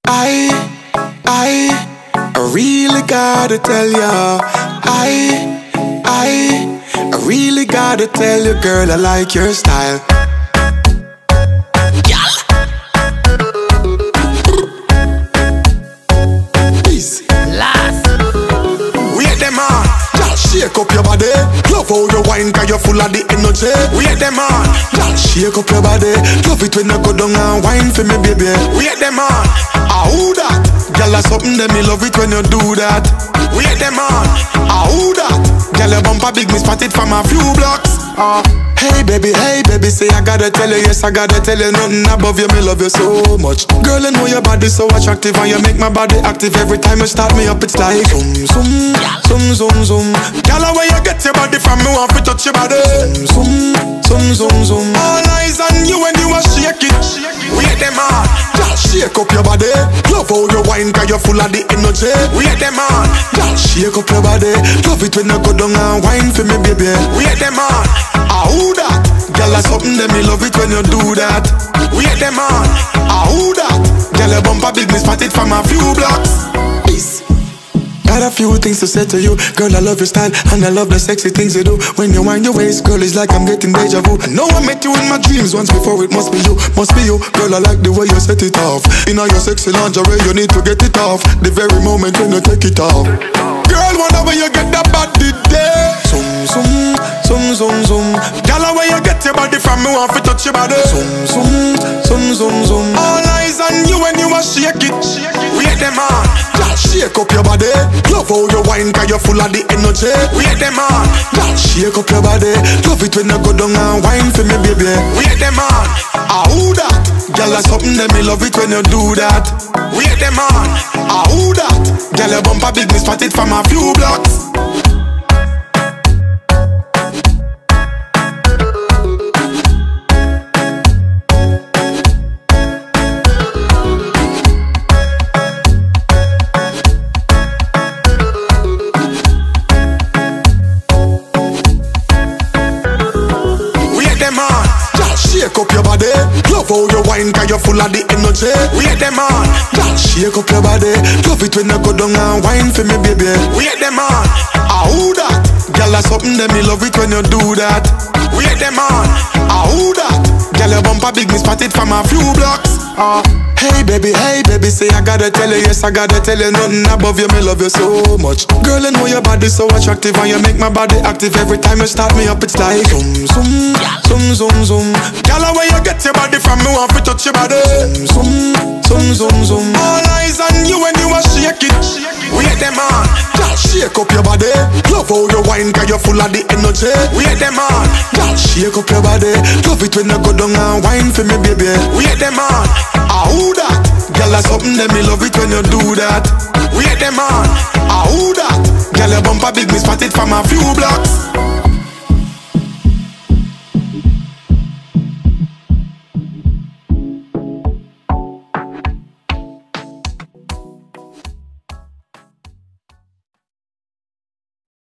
I really gotta tell ya. I really gotta tell you, girl, I like your style. Shake up your body, love how you wine, cause you're full of the energy. We hit them on, girl, shake up your body. Love it when you go down and wine for me, baby. We hit them on, who that? Girl, that's something that me love it when you do that. We hit them on, who that? Girl, your bumper big, me spot it from a few blocks. Hey baby, say I gotta tell you, yes I gotta tell you, nothing above you, me love you so much. Girl, I know your body so attractive and you make my body active. Every time you start me up, it's like zoom. Girl, where you get your body from, me want to touch your body. Zoom. All eyes on you when you are shake it. We hit them on, girl, shake up your body. Love how you wine, cause you're full of the energy. We hit them on, girl, shake up your body. Love it when you go down and wine for me, baby. We hit them on, who that? Girl, that's something that me love it when you do that. We hit them on, who that? Girl, your bumper big, me spot it from a few blocks. Peace. Got a few things to say to you. Girl, I love your style and I love the sexy things you do. When you wind your waist, girl, it's like I'm getting deja vu. I know I met you in my dreams once before, it must be you. Girl, I like the way you set it off. In all your sexy lingerie, you need to get it off. The very moment when you take it off. Girl, wonder where you get that body there. Zoom. Girl, where you get your body from, me want to touch your body. Zoom. All eyes on you when you are shake it. We hit them on, girl, shake up your body. Love how you wine, cause you're full of the energy. We hit them on, girl, shake up your body. Love it when you go down and wine for me, baby. We hit them on, who that? Girl, that's something that me love it when you do that. We hit them on, who that? Girl, your bumper big, me spot it from a few blocks. Shake up your body, love how you wine, cause you're full of the energy. We hit them on, girl, shake up your body. Love it when you go down and wine for me, baby. We hit them on, who that? Girl, that's something that me love it when you do that. We hit them on, who that? Girl, your bumper big, me spot it from a few blocks. Hey baby, say I gotta tell you, yes I gotta tell you, nothing above you, me love you so much. Girl, I know your body so attractive and you make my body active. Every time you start me up, it's like zoom. Girl, where you get your body from, me want to touch your body. Zoom. All eyes on you when you are shake it. We hit them on, girl, shake up your body. Love how you wine, cause you're full of the energy. We hit them on, girl, shake up your body. Love it when you go down and wine for me, baby. We hit them on, who that? Girl, that's something that me love it when you do that. We hit them on, who that? Girl, your bumper big, me spot it from a few blocks.